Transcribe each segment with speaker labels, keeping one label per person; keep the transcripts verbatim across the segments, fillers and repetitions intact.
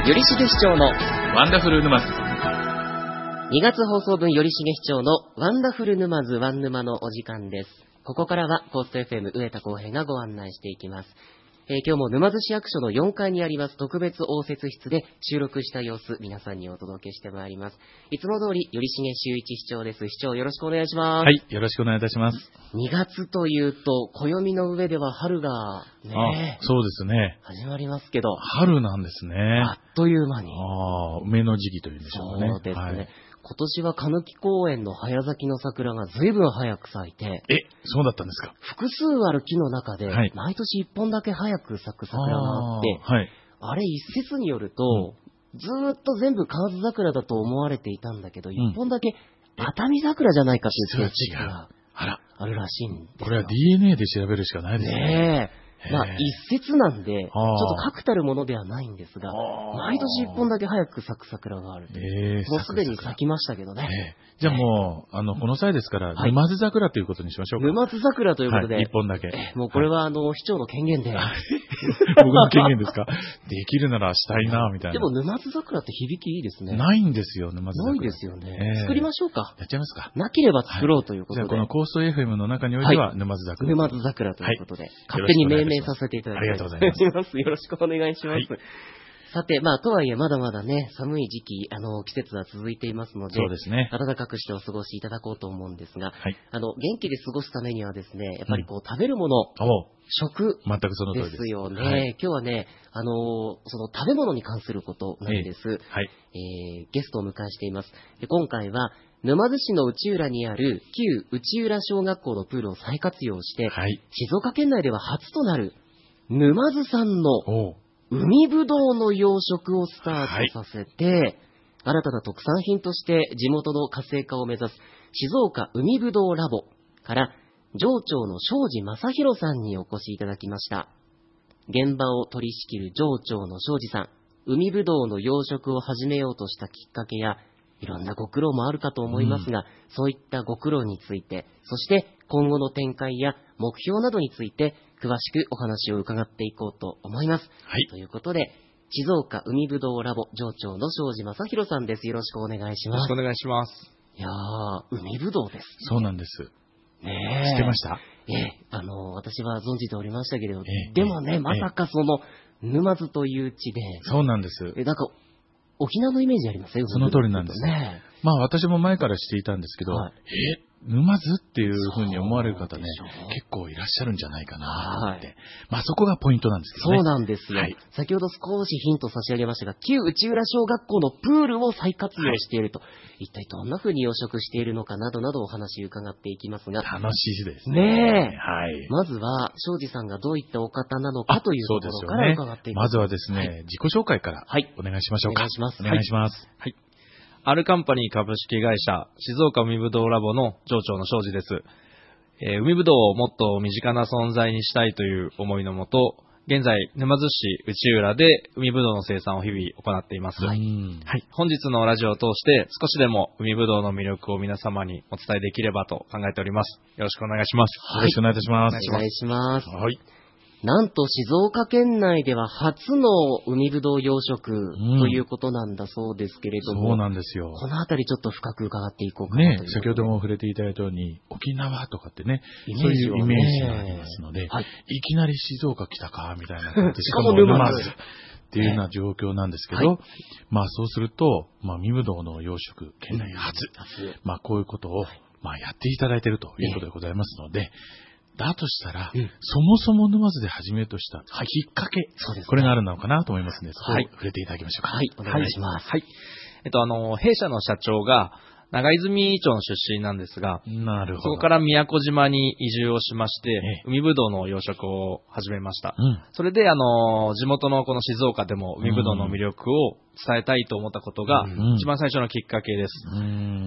Speaker 1: よりしげ市長の
Speaker 2: ワンダフル沼津。
Speaker 1: にがつ放送分よりしげ市長のワンダフル沼津ワン沼のお時間です。ここからはコースト エフエム 上田浩平がご案内していきます。えー、今日も沼津市役所のよんかいにあります特別応接室で収録した様子、皆さんにお届けしてまいります。いつも通りよりしげ修一市長です。市長よろしくお願いします。
Speaker 2: はい、よろしくお願いいたします。
Speaker 1: にがつというと暦の上では春がね、
Speaker 2: あ、そうですね、
Speaker 1: 始まりますけど、
Speaker 2: 春なんですね。
Speaker 1: あっという間に。
Speaker 2: ああ、梅の時期というんでしょうかね。
Speaker 1: そうですね、
Speaker 2: はい、
Speaker 1: 今年は鹿貫公園の早咲きの桜が随分早く咲いて、
Speaker 2: え、そうだったんですか。
Speaker 1: 複数ある木の中で、はい、毎年いっぽんだけ早く咲く桜があって、あ、はい、あれ一説によると、うん、ずーっと全部河津桜だと思われていたんだけど、一、うん、本だけ熱海桜じゃないかという説があるらしいんですよ。
Speaker 2: これは ディーエヌエー で調べるしかないですね。ねえ、
Speaker 1: まあ、一説なんで、ちょっと確たるものではないんですが、毎年一本だけ早く咲く桜があると。えー、もうすでに咲きましたけどね。
Speaker 2: えー、じゃあもう、あの、この際ですから、沼津桜ということにしましょうか。
Speaker 1: 沼津桜ということで。はい、
Speaker 2: 一本だけ。
Speaker 1: えー、もうこれは、あの、市長の権限で。
Speaker 2: 僕の権限ですか。できるならしたいな、みたいな。
Speaker 1: でも沼津桜って響きいいですね。
Speaker 2: ないんですよ、沼津桜。
Speaker 1: ないですよね。えー、作りましょうか。
Speaker 2: やっちゃいますか。
Speaker 1: なければ作ろうということで。
Speaker 2: はい、じゃあこのコースト エフエム の中においては、沼津桜。
Speaker 1: 沼津桜ということで、勝手に命名させていただきます。
Speaker 2: ありがとうございます。
Speaker 1: よろしくお願いします。はい、さて、まあ、とはいえ、まだまだね、寒い時期、あの、季節は続いていますので、
Speaker 2: そうですね。
Speaker 1: 暖かくしてお過ごしいただこうと思うんですが、はい、あの、元気で過ごすためにはですね、やっぱりこう、うん、食べるもの、食
Speaker 2: 全くその通りです。
Speaker 1: ですよね。はい、今日はね、あの、その食べ物に関することなんです。えー、はい、えー、ゲストをお迎えしています。で、今回は、沼津市の内浦にある旧内浦小学校のプールを再活用して、はい、静岡県内では初となる沼津産の海ぶどうの養殖をスタートさせて、はい、新たな特産品として地元の活性化を目指す静岡海ぶどうラボから場長の庄司正弘さんにお越しいただきました。現場を取り仕切る場長の庄司さん、海ぶどうの養殖を始めようとしたきっかけやいろんなご苦労もあるかと思いますが、うん、そういったご苦労について、そして今後の展開や目標などについて詳しくお話を伺っていこうと思います。はい、ということで、静岡海ぶどうラボ場長の庄司正弘さんです。よろしくお願いします。
Speaker 3: よろしくお願いします。
Speaker 1: いやー、海ぶどうです、ね。
Speaker 2: そうなんです。
Speaker 1: ねえ。
Speaker 2: 知ってました？
Speaker 1: ええ、あの、私は存じておりましたけれど、ええ、でもね、まさかその、沼津という地で。
Speaker 2: そうなんです。
Speaker 1: え、なんか、沖縄のイメージありますよ。
Speaker 2: その通りなんですね。まあ私も前からしていたんですけど、はい、え沼津っていうふうに思われる方ね、結構いらっしゃるんじゃないかなと思って、はい、まあそこがポイントなんですけどね。
Speaker 1: そうなんですよ。はい、先ほど少しヒント差し上げましたが、旧内浦小学校のプールを再活用していると、はい、一体どんなふうに養殖しているのかなどなどお話伺っていきますが、
Speaker 2: 楽しいですね。
Speaker 1: ねえ、
Speaker 2: はい。
Speaker 1: まずは庄司さんがどういったお方なのかというところから伺っていきます。
Speaker 2: まずはですね、はい、自己紹介からお願いしましょうか。
Speaker 1: お願いします。
Speaker 2: お願いします。
Speaker 3: はい。アルカンパニー株式会社静岡海ぶどうラボの場長の庄司です。えー、海ぶどうをもっと身近な存在にしたいという思いのもと、現在沼津市内浦で海ぶどうの生産を日々行っています。はい。はい、本日のラジオを通して少しでも海ぶどうの魅力を皆様にお伝えできればと考えております。よろしくお願いします。
Speaker 2: はい、よろしくお願いいたします。
Speaker 1: お願いします。
Speaker 2: はい。
Speaker 1: なんと静岡県内では初の海ぶどう養殖ということなんだそうですけれども、
Speaker 2: うん、そうなんですよ。
Speaker 1: このあたりちょっと深く伺っていこうかなという
Speaker 2: ね、先ほども触れていただいたように沖縄とかってね、そういうイメージがありますので、はい、いきなり静岡来たかみたいな感じで、しかも沼津っていうような状況なんですけど、はい、まあそうすると、まあ海ぶどうの養殖県内初、うん、まあこういうことをまあやっていただいているということでございますので、だとしたら、うん、そもそも沼津で始めようとしたきっかけ、はい、これがあるのかなと思いますので、そこを触れていただきましょうか。
Speaker 1: はい、お願いします。
Speaker 3: はい。はい、えっと、あの、弊社の社長が、長泉町の出身なんですが、
Speaker 2: なるほど。
Speaker 3: そこから宮古島に移住をしまして、ええ、海ぶどうの養殖を始めました。うん、それで、あの、地元のこの静岡でも海ぶどうの魅力を伝えたいと思ったことが、一番最初のきっかけです。うん、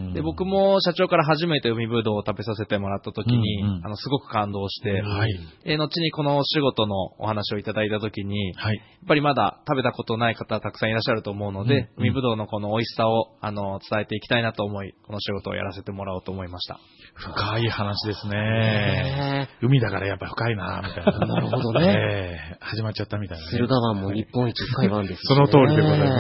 Speaker 3: で、僕も社長から初めて海ぶどうを食べさせてもらった時に、うんうん、あの、すごく感動して、はい、え後にこのお仕事のお話をいただいた時に、はい、やっぱりまだ食べたことない方たくさんいらっしゃると思うので、うんうん、海ぶどうのこの美味しさを、あの、伝えていきたいなと思い、 い、この仕事をやらせてもらおうと思いました。
Speaker 2: 深い話ですね。海だからやっぱ深いなみたいな。
Speaker 1: なるほどね。
Speaker 2: えー、始まっちゃったみたいな、ね。
Speaker 1: 駿河湾も日本一深い湾です、ね。
Speaker 2: その通りでございます。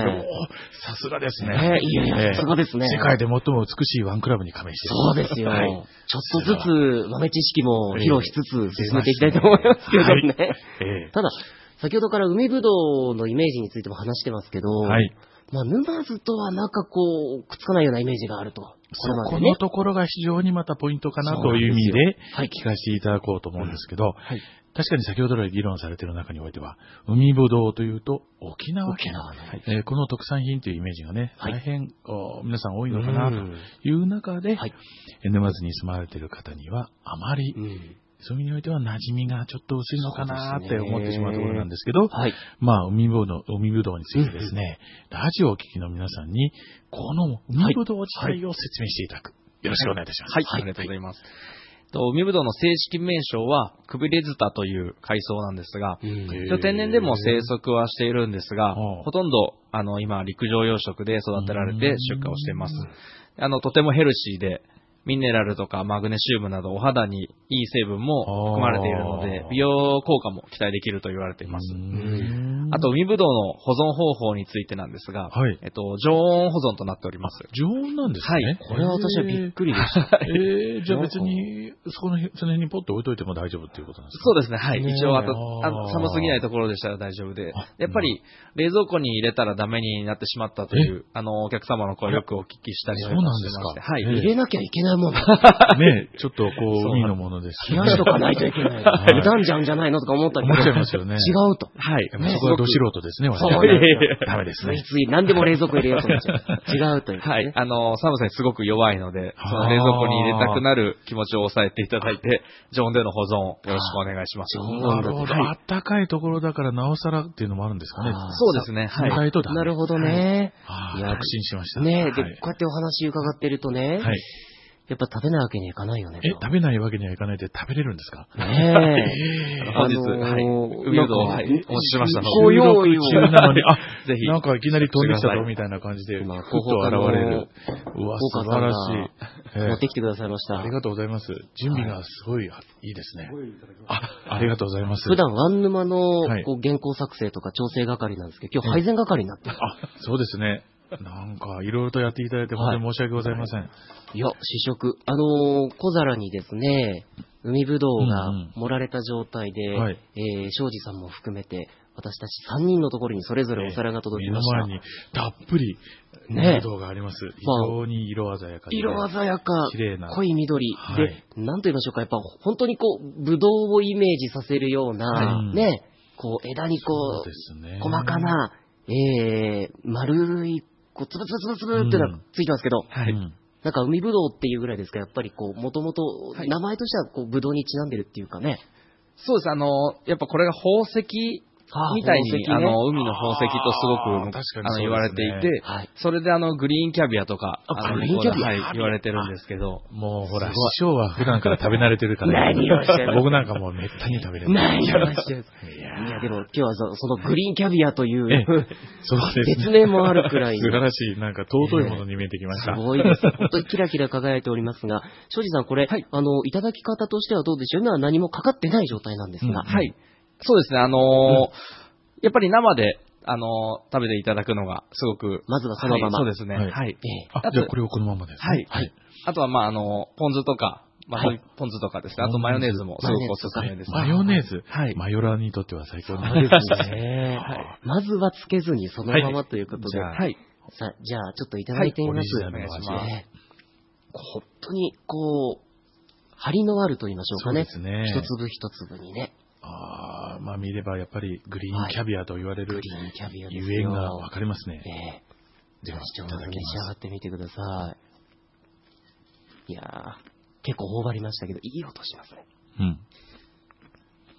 Speaker 2: さすがですね。
Speaker 1: いやいや、さすがですね。
Speaker 2: 世界で最も美しい湾クラブに加盟してい
Speaker 1: る。そうですよ。はい、ちょっとずつ豆知識も披露しつつ進めていきたいと思いますけどね。はいえー、ただ、先ほどから海ぶどうのイメージについても話してますけど、はい、まあ、沼津とはなんかこう、くっつかないようなイメージがあると。こ
Speaker 2: そこのところが非常にまたポイントかなという意味で、聞かせていただこうと思うんですけど、はい、確かに先ほど来議論されている中においては、海ぶどうというと沖縄県。沖縄の、はいえー、この特産品というイメージがね、はい、大変皆さん多いのかなという中で、はい、沼津に住まれている方にはあまり、うんそういう意味においては馴染みがちょっと薄いのかなって思ってしまうところなんですけど、はい、まあ、海ぶどう、海ぶどうについてですね、うん、ラジオをお聞きの皆さんに、この海ぶどう自体を説明していただく。よろしくお願いいたします。
Speaker 3: はい、はい、ありがとうございます。はい、海ぶどうの正式名称は、くびれズタという海藻なんですが、一応天然でも生息はしているんですが、ほとんど、あの、今、陸上養殖で育てられて出荷をしています。あの、とてもヘルシーで、ミネラルとかマグネシウムなどお肌にいい成分も含まれているので、美容効果も期待できると言われています。あと、海ぶどうの保存方法についてなんですが、はい、えっと、常温保存となっております。
Speaker 2: 常温なんですね。はい。
Speaker 1: これは私はびっくりでした。
Speaker 2: えー、じゃあ別に、そこの、その辺にポッと置いといても大丈夫っていうことなんですか？
Speaker 3: そうですね。はい。一応あと、あの寒すぎないところでしたら大丈夫で、やっぱり冷蔵庫に入れたらダメになってしまったという、あの、お客様の声をよくお聞きしたりしてまして。
Speaker 2: そうなんです
Speaker 1: か。はい。入れなきゃいけないもの。
Speaker 2: ねちょっとこう、海のものです
Speaker 1: し、ね。冷やしとかないといけない。二段じゃんじゃないのとか思ったり
Speaker 2: 思っちゃいますよね。
Speaker 1: 違うと。
Speaker 2: はい。そこはど素人ですね、私は。ダメですね。
Speaker 1: ついつい何でも冷蔵庫入れようと思っちゃう。違うという、ね。
Speaker 3: はい。あの、寒さにすごく弱いので、その冷蔵庫に入れたくなる気持ちを抑えていただいて、常温での保存をよろしくお願いします。
Speaker 2: なるほど。あったかいところだからなおさらっていうのもあるんですかね。
Speaker 3: そうですね。
Speaker 1: はい。なるほどね。
Speaker 2: いや、確信しました。
Speaker 1: ねで、こうやってお話伺ってるとね。はい。やっぱ食べないわけにはいかないよね。
Speaker 2: え、食べないわけにはいかないって食べれるんですか？
Speaker 1: ね
Speaker 3: え。本日、はい。海ぶどうを、はい、お持ちしましたので。
Speaker 1: ご用意を。
Speaker 2: なのに、あ、ぜひ。なんかいきなり飛んできたぞみたいな感じで、ふっと現れる。うわ、素晴らしい。
Speaker 1: 持ってきてくださいました。
Speaker 2: ありがとうございます。準備がすごいいいですね。あ、ありがとうございます。
Speaker 1: 普段ワン沼のこう原稿作成とか調整係なんですけど、今日配膳係になってる。
Speaker 2: あ、そうですね。なんか、いろいろとやっていただいて、本当に申し訳ございません。はい、
Speaker 1: いや、試食。あのー、小皿にですね、海ぶどうが盛られた状態で、うんうん、えー、庄司さんも含めて、私たちさんにんのところにそれぞれお皿が届きました。
Speaker 2: えー、目の前にたっぷり、海ぶどうがあります。ね、非常に色鮮やかで、
Speaker 1: 色鮮やか、
Speaker 2: 綺麗な
Speaker 1: 濃い緑、はい。で、なんと言いましょうか、やっぱ本当にこう、ぶどうをイメージさせるような、うん、ね、こう、枝にこう、そうですね、細かな、えー、丸い、こう、つぶつぶつぶつぶってのがついてますけど、うん、はい。なんか海ぶどうっていうぐらいですか、やっぱりこう、もともと、名前としてはこう、ぶどうにちなんでるっていうかね。
Speaker 3: そうです、あの、やっぱこれが宝石、みたいに、ね、あの、海の宝石とすごく、あの、言われていて、はい、それであの、グリーンキャビアとか、
Speaker 1: あのグリーンキャビア、
Speaker 3: はい、言われてるんですけど。
Speaker 2: もうほら、師匠は普段から食べ慣れてるから、
Speaker 1: 何をしてる
Speaker 2: 僕なんかもうめったに食べれる。
Speaker 1: 何をしてるいや、でも今日はそそのグリーンキャビアという、
Speaker 2: そうですね。
Speaker 1: 別名もあるくらい。
Speaker 2: 素晴らしい、なんか尊いものに見えてきました。
Speaker 1: すごいです。本当にキラキラ輝いておりますが、庄司さんこれ、はい、あの、いただき方としてはどうでしょう？今は何もかかってない状態なんですが。うん、
Speaker 3: はい。そうですね、あのー、うんやっぱり生で、あのー、食べていただくのがすごく。
Speaker 1: まずはそのまま。
Speaker 3: はい、そうですね。はい。はい、
Speaker 2: あ、じゃあこれをこのままですね。
Speaker 3: はい。はい。あとは、まあ、あのー、ポン酢とか、まあ、はい、ポン酢とかですね。あとマヨネーズもすごくおすすめです。
Speaker 2: マヨネーズはい。マヨラーにとっては最高
Speaker 1: ですね。はい。まずはつけずにそのままということで。
Speaker 3: はい。
Speaker 1: さあ、じゃあ、ちょっといただいてみます。
Speaker 3: はい、お願いします。
Speaker 1: 本当に、こう、張りのあると言いましょうかね。そうですね。一粒一粒にね。
Speaker 2: ああ、まあ見ればやっぱりグリーンキャビアと言われる、はい、グリーンキャビアゆえんがわかりますね。
Speaker 1: えー、では、視聴者召し上がってみてください。いやー、結構頬張りましたけど、いい音しますね。
Speaker 2: うん。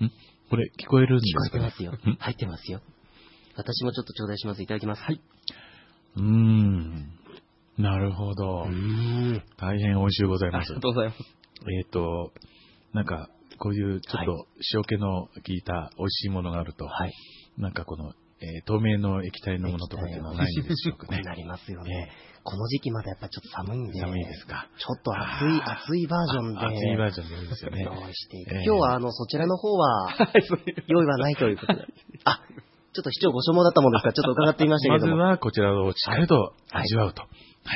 Speaker 2: んこれ聞こえるんですか？
Speaker 1: 聞こえてますよ。入ってますよ。私もちょっと頂戴します。いただきます。はい。
Speaker 2: うーん。なるほど。うーん。大変美味しゅうございます。
Speaker 3: ありがとうございます。
Speaker 2: えっと、なんか、こういうちょっと塩気の効いた美味しいものがあると、はい、なんかこのえー、透明の液体のものとかっていうのはないんでしょうかね。
Speaker 1: なりますよね。この時期までやっぱりちょっと寒いんで。
Speaker 2: 寒いですか。
Speaker 1: ちょっと熱い、熱いバージョンで。
Speaker 2: 熱いバージョンでいいですよね。
Speaker 1: 用意していて。今日はあの、そちらの方は、用意はないということで。あ、ちょっと市長ご所望だったもんですから、ちょっと伺ってみましたけども。
Speaker 2: まずはこちらをしっかりと味わうと。はい。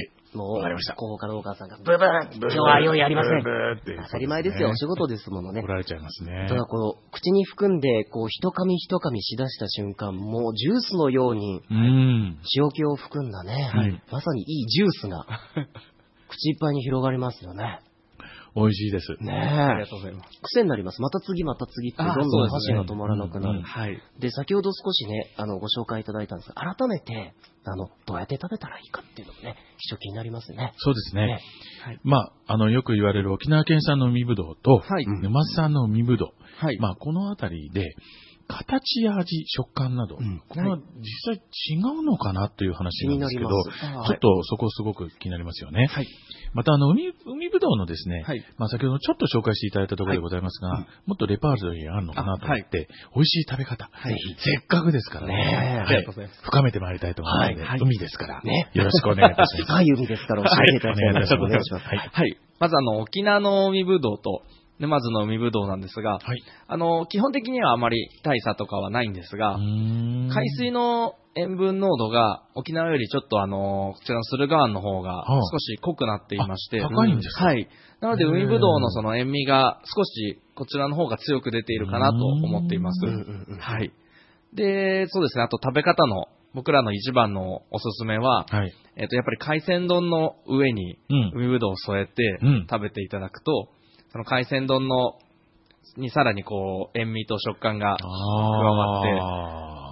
Speaker 1: もう、
Speaker 2: わかりました。
Speaker 1: 広報課のお母さんが、ブーブー今日は用意ありません。
Speaker 2: ブーって
Speaker 1: 当たり前ですよ、お仕事ですものね。
Speaker 2: 怒られちゃいますね。
Speaker 1: ただこう、口に含んで、こう、一噛み一噛みしだした瞬間、もうジュースのように、
Speaker 2: うん、
Speaker 1: 塩気を含んだね、はい、まさにいいジュースが、口いっぱいに広がりますよね。
Speaker 2: 美味しいです。
Speaker 1: ねえ。
Speaker 3: ありがとうございます。
Speaker 1: 癖になります。また次また次って、どんどん箸が止まらなくなる。
Speaker 3: うんうん、はい。
Speaker 1: で、先ほど少しね、あの、ご紹介いただいたんですが、改めて、あの、どうやって食べたらいいかっていうのもね、非常に気になりますね。
Speaker 2: そうですね。
Speaker 1: ね
Speaker 2: はい、まあ、あの、よく言われる沖縄県産の海ぶどうと、はい、沼津産の海ぶどう。はい。まあ、このあたりで、形や味、食感など、うん、これは実際違うのかなという話なんですけど、ちょっとそこすごく気になりますよね。はい、また、あの、海、海ぶどうのですね、はい、まあ先ほどちょっと紹介していただいたところでございますが、はい、もっとレパートリーあるのかなと思って、はい、美味しい食べ方、はい、せっかくですからね、はい、深めてまいりたいと思いますので、はい、海ですから、ね、よろしくお願いいたします。
Speaker 1: 深い海ですから教えていただきたいと思います。
Speaker 3: はい。はい。まずあの、沖縄の海ぶどうと、沼津の海ぶどうなんですが、はい、あの、基本的にはあまり大差とかはないんですが、海水の塩分濃度が沖縄よりちょっとあの、こちらの駿河湾の方が少し濃くなっていまして、
Speaker 2: 高いんですか？
Speaker 3: はい。なので海ぶどうのその塩味が少しこちらの方が強く出ているかなと思っています。はい。で、そうですね、あと食べ方の僕らの一番のおすすめは、はい、えっと、やっぱり海鮮丼の上に海ぶどうを添えて食べていただくと、その海鮮丼のにさらにこう塩味と食感が加わって、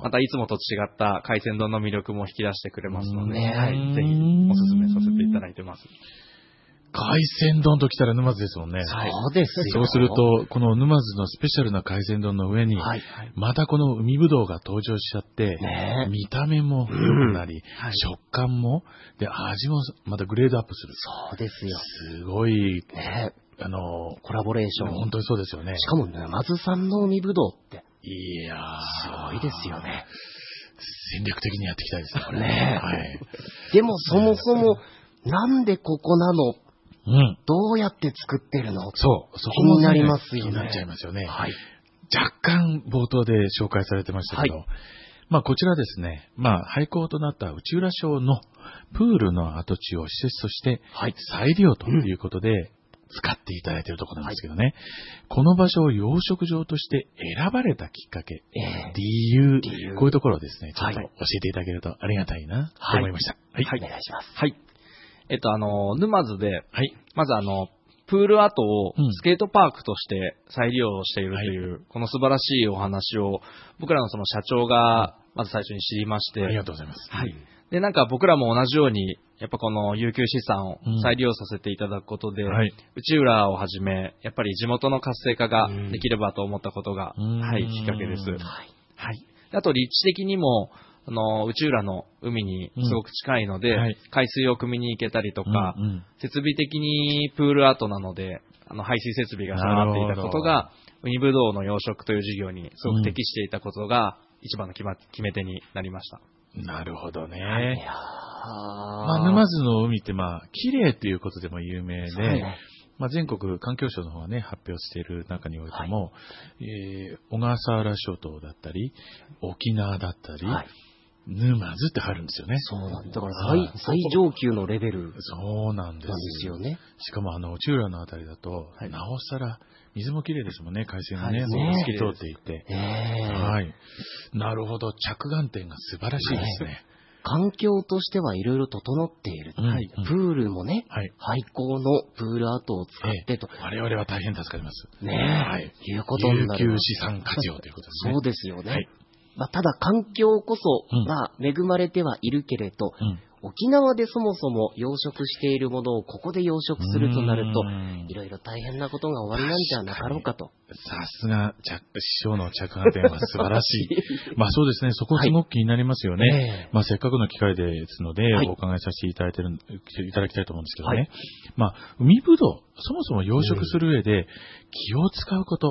Speaker 3: またいつもと違った海鮮丼の魅力も引き出してくれますので、はい、ぜひおすすめさせていただいてます。
Speaker 2: 海鮮丼ときたら沼津ですもんね。
Speaker 1: そうですよ。
Speaker 2: そうすると、この沼津のスペシャルな海鮮丼の上に、はい、またこの海ぶどうが登場しちゃって、ね、見た目も良くなり、うんはい、食感も、で、味もまたグレードアップする。
Speaker 1: そうですよ。
Speaker 2: すごい、
Speaker 1: ね、
Speaker 2: あの、
Speaker 1: コラボレーション。
Speaker 2: 本当にそうですよね。
Speaker 1: しかも沼津産の海ぶどうって。
Speaker 2: いやー。
Speaker 1: すごいですよね。
Speaker 2: 戦略的にやっていきたいですね、これ。
Speaker 1: ねはい。でもそもそも、なんでここなのうん、どうやって作ってるの
Speaker 2: そう、そこも、ね、気になりますよね。気になっちゃいますよね。はい。若干冒頭で紹介されてましたけど、はい、まあこちらですね、まあ廃校となった内浦町のプールの跡地を施設として再利用ということで使っていただいているところなんですけどね、はい、この場所を養殖場として選ばれたきっかけ、えー、理由、理由こういうところをですね、ちょっと教えていただけるとありがたいなと思いました。
Speaker 1: はい。はい、お願いします。
Speaker 3: はい。えっと、あの、沼津で、はい、まずあの、プール跡をスケートパークとして再利用しているという、うん、この素晴らしいお話を、僕らのその社長が、まず最初に知りまして。
Speaker 2: ありがとうございます。
Speaker 3: はい。で、なんか僕らも同じように、やっぱこの有給資産を再利用させていただくことで、うんはい、内浦をはじめ、やっぱり地元の活性化ができればと思ったことが、うん、はい、きっかけです。はい。はい。あと、立地的にも、あの、内浦の海にすごく近いので、うんはい、海水を汲みに行けたりとか、うんうん、設備的にプール跡なので、あの、排水設備が備わっていたことが、海ぶどうの養殖という事業にすごく適していたことが、一番の決め手になりました。
Speaker 2: なるほどね。はい、まあ、沼津の海ってまあ、綺麗ということでも有名で、ね、まあ、全国環境省の方がね、発表している中においても、はい、えー、小笠原諸島だったり、沖縄だったり、はい、沼津って入るんですよね。
Speaker 1: そうなんだ。だから最、最上級のレベル。
Speaker 2: そうなんです。
Speaker 1: なんですよね。
Speaker 2: しかもあの、内浦のあたりだと、はい、なおさら、水も綺麗ですもんね、海水がね、もう透き通っていて。はい。なるほど、着眼点が素晴らしいですね。
Speaker 1: 環境としてはいろいろ整っている。はい、プールもね、はい、廃校のプール跡を使ってと、
Speaker 2: ええ。我々は大変助かります。
Speaker 1: ねえ。はい。いうことになる。
Speaker 2: 有給資産活用ということですね。
Speaker 1: そうですよね。はい、まあ、ただ環境こそ、まあ、恵まれてはいるけれど、うん、沖縄でそもそも養殖しているものをここで養殖するとなると、いろいろ大変なことが終わりなんじゃなかろうかと。
Speaker 2: さすが、師匠の着眼点は素晴らしい。まあそうですね、そこすごく気になりますよね。はい、まあせっかくの機会ですので、はい、お伺いさせていただいてる、いただきたいと思うんですけどね。はい、まあ、海ぶどう、そもそも養殖する上で気を使うこと、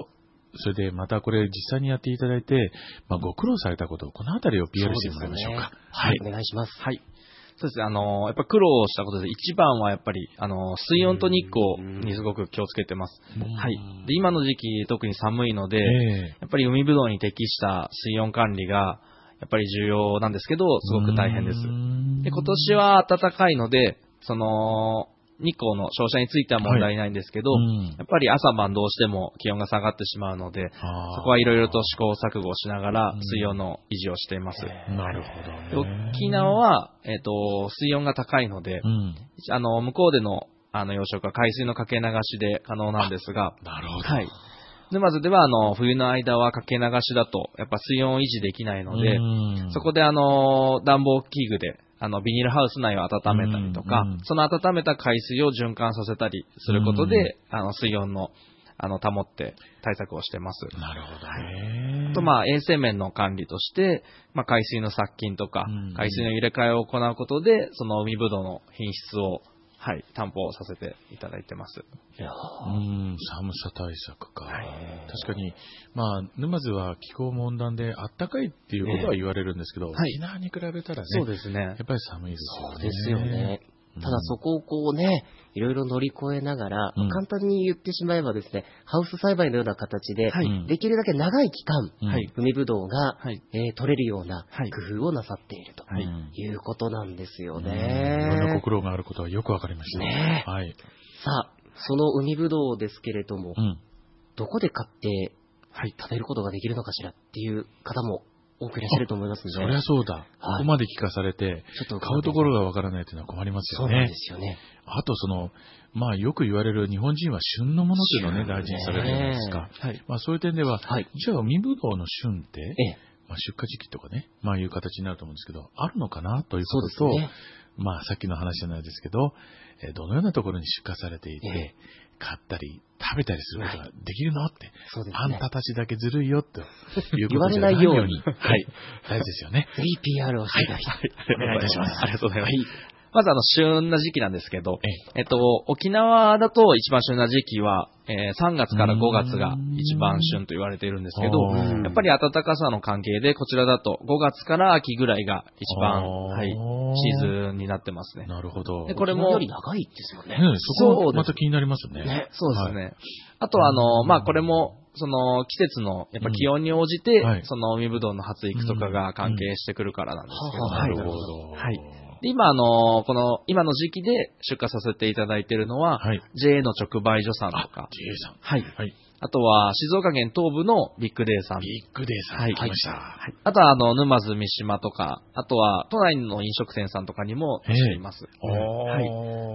Speaker 2: それでまたこれ実際にやっていただいて、まあ、ご苦労されたことをこのあたりを ピーアール してもらいましょうか。
Speaker 1: うね、はい、お願いします。
Speaker 3: はい。そうですね、あの、やっぱ苦労したことで一番はやっぱり、あの、水温と日光にすごく気をつけてます。はい。で、今の時期特に寒いので、えー、やっぱり海ぶどうに適した水温管理が、やっぱり重要なんですけど、すごく大変です。で、今年は暖かいので、その、日光の照射については問題ないんですけど、はい、うん、やっぱり朝晩どうしても気温が下がってしまうので、そこはいろいろと試行錯誤しながら水温の維持をしています。
Speaker 2: うん、なるほどね。
Speaker 3: 沖縄は、えっと、水温が高いので、うん、あの、向こうでの、あの、養殖は海水のかけ流しで可能なんですが、
Speaker 2: なるほど。
Speaker 3: はい。沼津では、あの、冬の間はかけ流しだと、やっぱ水温を維持できないので、そこで、あの、暖房器具で、あの、ビニールハウス内を温めたりとか、その温めた海水を循環させたりすることで、あの、水温の、あの、保って対策をしてます。
Speaker 2: なるほどね。
Speaker 3: あと、まあ、衛生面の管理として、まあ、海水の殺菌とか、海水の入れ替えを行うことで、その海ぶどうの品質を、はい、担保させていただいてます。
Speaker 2: いやうん、寒さ対策か。はい、確かに、まあ、沼津は気候も温暖であったかいっていうことは言われるんですけど、えー、沖縄に比べたらね、
Speaker 3: そうですね。
Speaker 2: やっぱり寒いですよね。
Speaker 1: そうですよね。ただそこをこうね、いろいろ乗り越えながら、うん、簡単に言ってしまえばですね、ハウス栽培のような形で、はい、できるだけ長い期間、はい、海ぶどうが、はい、えー、取れるような工夫をなさっているということなんですよね。
Speaker 2: いろんなご苦労があることはよくわかりました
Speaker 1: ね。はい、さあ、その海ぶどうですけれども、うん、どこで買って、はい、食べることができるのかしらっていう方も多くいらっしゃると思いますので。
Speaker 2: そりゃそうだ。はい、ここまで聞かされて、ちょっと買うところがわからないというのは困りますよね。
Speaker 1: そうなんですよね。
Speaker 2: あとその、まあよく言われる日本人は旬のものというのをね、大事にされるじゃないですか。はい、まあそういう点では、はい、じゃあ海ぶどうの旬って、ええ、まあ、出荷時期とかね、まあいう形になると思うんですけど、あるのかなということと、ね、まあさっきの話じゃないですけど、えどのようなところに出荷されていて、ええ、買ったり食べたりすることができるのって、そうですね、あんたたちだけずるいよということじゃないように、はい、大事ですよね。
Speaker 1: ぜひ ピーアール をしてください。
Speaker 2: お願いいたします。
Speaker 3: ありがとうございます。はい、まずあの、旬な時期なんですけど、えっと、沖縄だと一番旬な時期は、えー、さんがつからごがつが一番旬と言われているんですけど、やっぱり暖かさの関係で、こちらだとごがつから秋ぐらいが一番、はい、シーズンになってますね。
Speaker 2: なるほど。
Speaker 1: で、これも、より長いですよね。
Speaker 2: ね、そこはまた気になりますね。
Speaker 3: ね、そうですね。はい、あとはあの、まあ、これも、その季節のやっぱ気温に応じて、うん、はい、その海ぶどうの発育とかが関係してくるからなんですけど、
Speaker 2: なるほど。
Speaker 3: はい。で今、あの、この、今の時期で出荷させていただいているのは、はい、ジェー の直売所さんとか、
Speaker 2: ジェー さん。
Speaker 3: はい。はい。あとは、静岡県東部のビッグデーさん。
Speaker 2: ビッグデーさん。はい。来ました。はい。
Speaker 3: あとは、あの、沼津三島とか、あとは、都内の飲食店さんとかにも出しています。はい。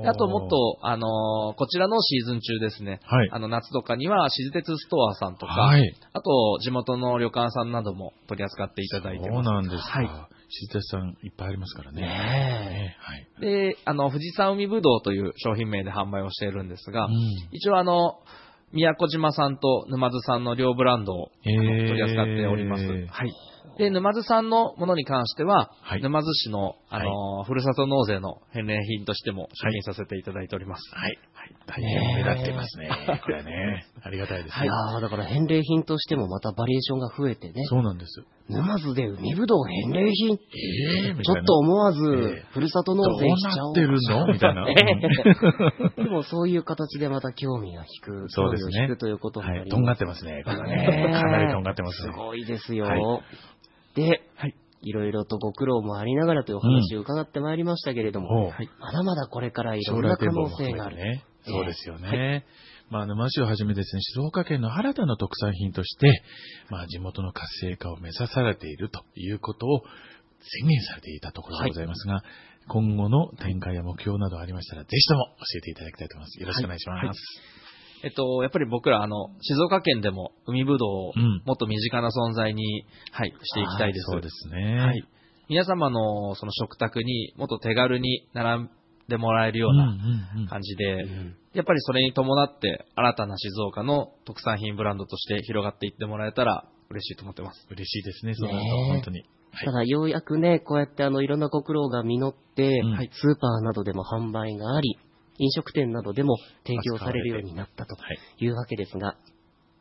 Speaker 3: あと、もっと、あの、こちらのシーズン中ですね。はい。あの、夏とかには、静鉄ストアさんとか、はい。あと、地元の旅館さんなども取り扱っていただいてます。
Speaker 2: そうなんですか。はい。静鉄さんいっぱいありますからね。
Speaker 3: ねえ。はい。で、あの、富士山海ぶどうという商品名で販売をしているんですが、うん、一応あの、宮古島産と沼津産の両ブランドを取り扱っております。はい。で、沼津産のものに関しては、はい、沼津市の、あの、はい、ふるさと納税の返礼品としても出品させていただいております。
Speaker 2: はい。はい。大変目立ってますね。これね。ありがたいですね。
Speaker 1: いやだから返礼品としてもまたバリエーションが増えてね。
Speaker 2: そうなんです。
Speaker 1: 沼津で海ぶどう返礼品、えー、ちょっと思わず、ふるさと納税しちゃおう。
Speaker 2: どうなってるのみたいな。
Speaker 1: でもそういう形でまた興味が引く、
Speaker 2: そうですね。
Speaker 1: 引くということになります。
Speaker 2: はい、とんがってますね。これはね。かなりとんがってますね。
Speaker 1: すごいですよ。はい、で、はい、いろいろとご苦労もありながらというお話を伺ってまいりましたけれども、うん、まだまだこれからいろんな可能性がある。
Speaker 2: ね、そうですよね。はい、まあ、沼市をはじめですね、静岡県の新たな特産品として、まあ、地元の活性化を目指されているということを宣言されていたところでございますが、はい、今後の展開や目標などありましたら、ぜひとも教えていただきたいと思います。よろしくお願いします。はいはい、
Speaker 3: えっと、やっぱり僕ら、あの、静岡県でも海ぶどうをもっと身近な存在に、はい、していきたいです。
Speaker 2: そうですね。
Speaker 3: はい。皆様のその食卓にもっと手軽に並んでもらえるような感じで、うんうんうん、やっぱりそれに伴って新たな静岡の特産品ブランドとして広がっていってもらえたら嬉しいと思ってます。
Speaker 2: 嬉しいですね、そうなると、本当に。
Speaker 1: はい、ただようやくね、こうやってあのいろんなご苦労が実って、うん、スーパーなどでも販売があり、飲食店などでも提供されるようになったというわけですが、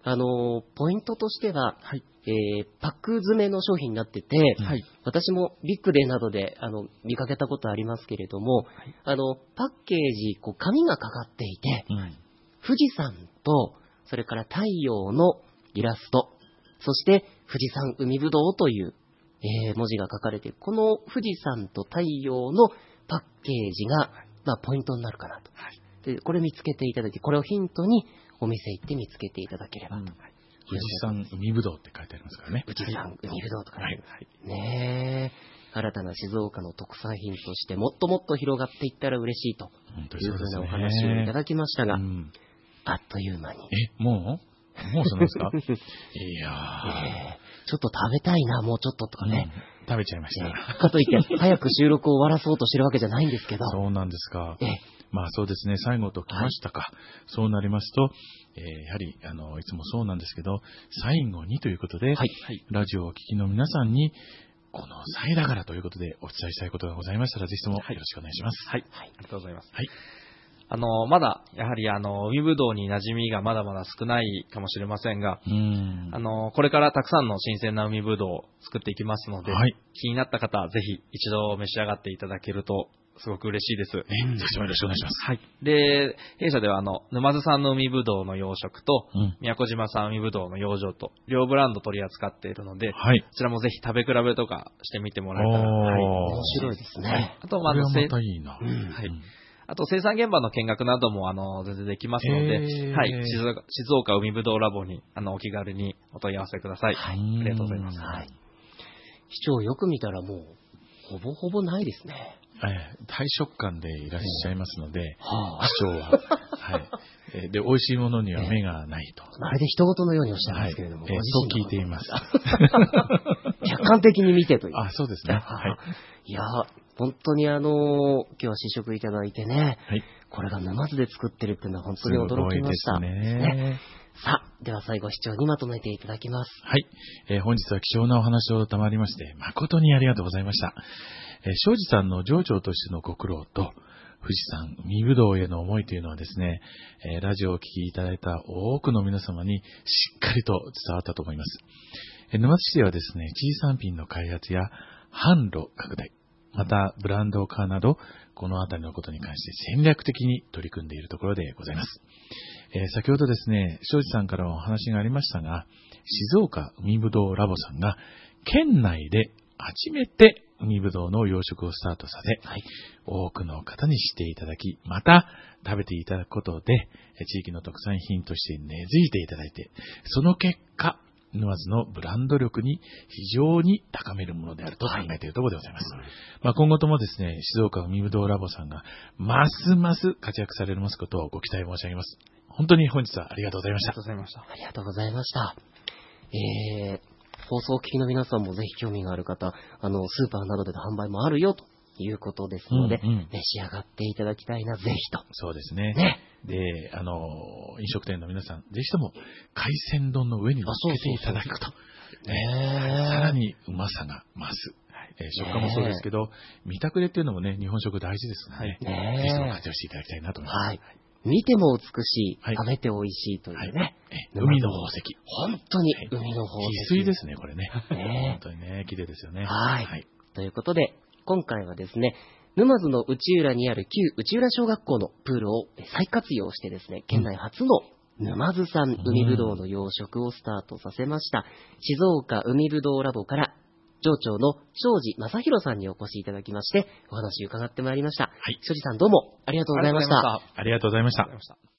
Speaker 1: あの、ポイントとしては、
Speaker 3: はい。
Speaker 1: えー、パック詰めの商品になってて、はい、私もビッグデーなどであの見かけたことありますけれども、はい、あのパッケージ、こう紙がかかっていて、うん、富士山とそれから太陽のイラスト、そして富士山海ぶどうという、えー、文字が書かれている、この富士山と太陽のパッケージが、まあ、ポイントになるかなと、はい、でこれ見つけていただき、これをヒントにお店行って見つけていただければと、うん、
Speaker 2: 富士山海ぶどうって書いてありますからね。
Speaker 1: 富士山海ぶどうとかね。はいはい、ねえ。新たな静岡の特産品としてもっともっと広がっていったら嬉しいというふうなお話をいただきましたが、うん、あっという間に。
Speaker 2: え、もうもうそうなんですかいやー、
Speaker 1: えー。ちょっと食べたいな、もうちょっととかね。
Speaker 2: うん、食べちゃいました。
Speaker 1: えー、かといって、早く収録を終わらそうとしてるわけじゃないんですけど。
Speaker 2: そうなんですか。えーまあそうですね、最後ときましたか。はい、そうなりますと、えー、やはり、あの、いつもそうなんですけど、最後にということで、はい、ラジオをお聞きの皆さんに、この際だからということでお伝えしたいことがございましたら、ぜひともよろしくお願いします。
Speaker 3: はい。はい、ありがとうございます。はい。あの、まだ、やはり、あの、海ぶどうに馴染みがまだまだ少ないかもしれませんが、うんあの、これからたくさんの新鮮な海ぶどうを作っていきますので、はい、気になった方はぜひ一度召し上がっていただけると、すごく嬉しいです。
Speaker 2: えー、ぜひともよろしくお願いします。
Speaker 3: はい。で、弊社ではあの、沼津産の海ぶどうの養殖と、うん、宮古島産海ぶどうの養生と、両ブランド取り扱っているので、はい、こちらもぜひ食べ比べとかしてみてもらえたら、はい、
Speaker 1: 面白いですね。はい、
Speaker 2: あと、まあ、これはまたいいな。うん、
Speaker 3: はい。あと、生産現場の見学なども、あの、全然できますので、はい。静岡、静岡海ぶどうラボに、あの、お気軽にお問い合わせください。はい。ありがとうございます。はい。
Speaker 1: 市長よく見たらもう、ほぼほぼないですね。
Speaker 2: えー、大食感でいらっしゃいますので、はあ、市長は、はい。えー、で、美味しいものには目がないと。
Speaker 1: まるで人事のようにおっしゃいますけれども、
Speaker 2: はい、えー、そう聞いています。
Speaker 1: 客観的に見てという。
Speaker 2: あ、そうですね。はい。
Speaker 1: いや、本当にあの、今日は試食いただいてね、はい、これが沼津で作ってるっていうのは本当に驚きました。
Speaker 2: すごいですね。ね、
Speaker 1: さあ、では最後市長にまとめていただきます。
Speaker 2: はい。えー、本日は貴重なお話を賜りまして、誠にありがとうございました。えー、庄司さんの上長としてのご苦労と、富士山海ぶどうへの思いというのはですね、えー、ラジオをお聞きいただいた多くの皆様にしっかりと伝わったと思います。えー、沼津市ではですね、地産品の開発や販路拡大、またブランド化など、このあたりのことに関して戦略的に取り組んでいるところでございます。えー、先ほどですね、庄司さんからお話がありましたが、静岡海ぶどうラボさんが県内で初めて海ぶどうの養殖をスタートさせ、はい、多くの方に知っていただき、また食べていただくことで、地域の特産品として根付いていただいて、その結果、沼津のブランド力に非常に高めるものであると考えているところでございます。はい、まあ、今後ともですね、静岡海ぶどうラボさんがますます活躍されますことをご期待申し上げます。本当に本日はありがとうございました。
Speaker 3: ありがとうございました。
Speaker 1: ありがとうございました。えー、放送を聞きの皆さんもぜひ興味がある方、あの、スーパーなどでの販売もあるよということですので、うんうん、召し上がっていただきたいな、ぜひと。
Speaker 2: そうですね。ね。で、あの、飲食店の皆さん、ぜひとも海鮮丼の上に乗っけていただくと。ね、さらにうまさが増す。えー、食感もそうですけど、見たくれっていうのもね、日本食大事ですので、ね、ぜひとも活用していただきたいなと思います。はい。
Speaker 1: 見ても美しい、はい、食べて美味しいというね。はい、
Speaker 2: 海の宝石。
Speaker 1: 本当に海の宝石。
Speaker 2: 翡翠ですね、これね。ね、本当にね、綺麗ですよね。
Speaker 1: はい。はい。ということで、今回はですね、沼津の内浦にある旧内浦小学校のプールを再活用してですね、県内初の沼津産海ぶどうの養殖をスタートさせました、静岡海ぶどうラボから上長の庄司正弘さんにお越しいただきまして、お話を伺ってまいりました。はい。庄司さんどうもありがとうございました。
Speaker 2: ありがとうございました。